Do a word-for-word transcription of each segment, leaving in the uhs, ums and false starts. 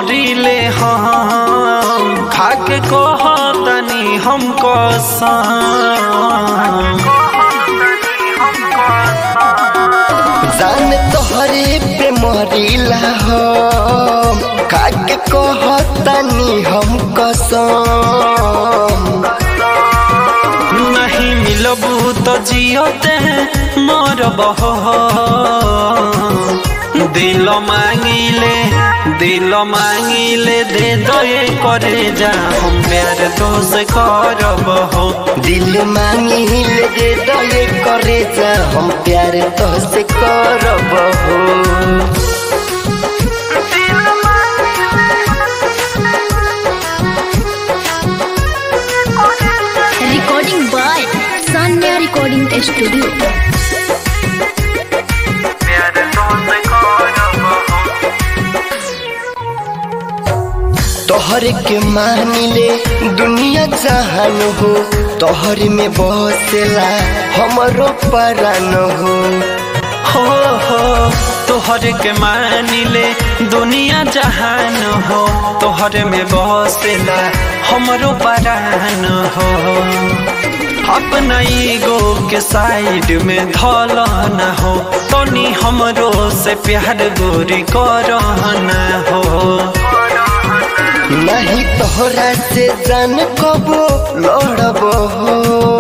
मरिले हम खाके कहतनी हम कसम। जान तोहरे पे मरिला हम खाके कहतनी हम कसम। नहीं मिलबू तो जियते मरब दिल मांगिले दिल मांगिले दे दे करे जा हम प्यार तो से करब हो। दिल मांगिले दे दे करे जा हम प्यार तो से करब हो। Recording by Sanya Recording Studio। तोहर के मानिले दुनिया जहान हो तोहर में बसेला हमरो परान हो। हो हो तोहर के मानिले दुनिया जहान हो तोहर में बसेला हमरो परान हो। अपना ईगो के साइड में धल न हो तनी हमरो से प्यार गोरी कर न हो। नहीं तोहरा से जान कबो लड़ब हो।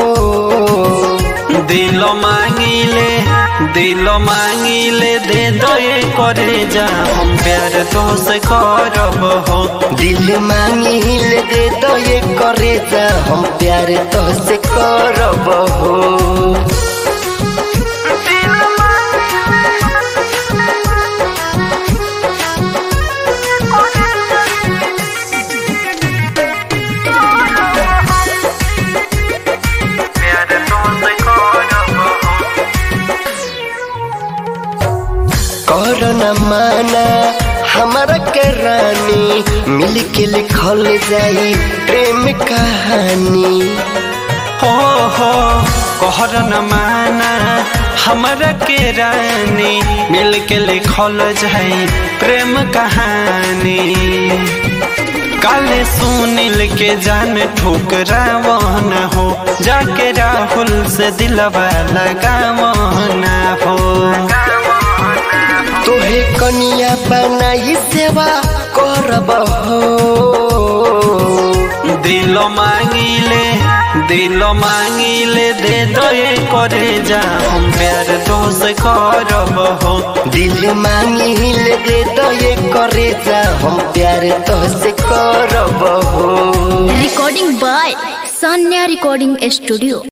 दिल मांगिले दिल मांगिले दे दे करे जा हम प्यार तो से करब हो। दिल मांगिले दे दे करे जा हम प्यार तो से करब हो। कर न माना हमारा के रानी मिल के लिखल जाई प्रेम कहानी। हो हो कहर न माना हमारा के रानी मिल के लिखल जाई प्रेम कहानी। काले सुनील के जान ठुकरावन हो जाके राहुल से दिलवा लगावन हो। तोहे कनिया बनाई सेवा करब हो। दिल मांगिले दिल मांगिले दे दे करे जा हम प्यार तो से करब हो। दिल मांगिले दे दे करे जा हम प्यार तो से करब हो। Recording by Sanya Recording Studio।